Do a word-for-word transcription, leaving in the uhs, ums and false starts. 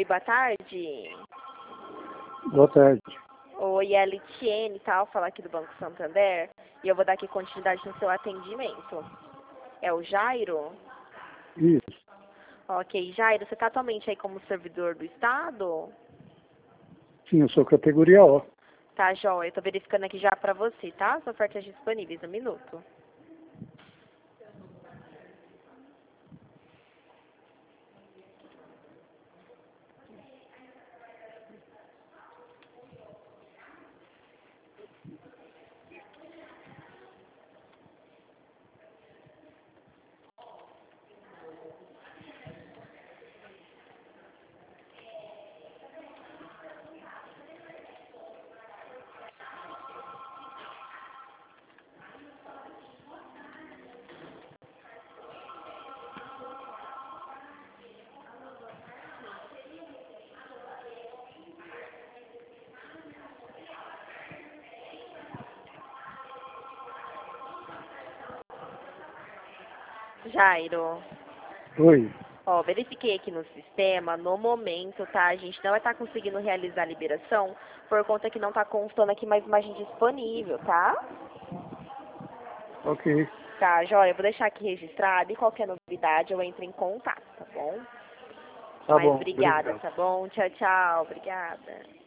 Oi, boa tarde. Boa tarde. Oi, é a Litiene, tal, falar aqui do Banco Santander. E eu vou dar aqui continuidade no seu atendimento. É o Jairo? Isso. Ok, Jairo, você está atualmente aí como servidor do Estado? Sim, eu sou categoria O. Tá, joia. Eu tô verificando aqui já pra você, tá? As ofertas disponíveis, um minuto. Jairo. Oi. Ó, verifiquei aqui no sistema, no momento, tá? A gente não vai estar conseguindo realizar a liberação por conta que não tá constando aqui mais imagem disponível, tá? Ok. Tá, joia. Eu vou deixar aqui registrado e qualquer novidade eu entro em contato, tá bom? Tá Mas bom. obrigada, Obrigado. tá bom? Tchau, tchau. Obrigada.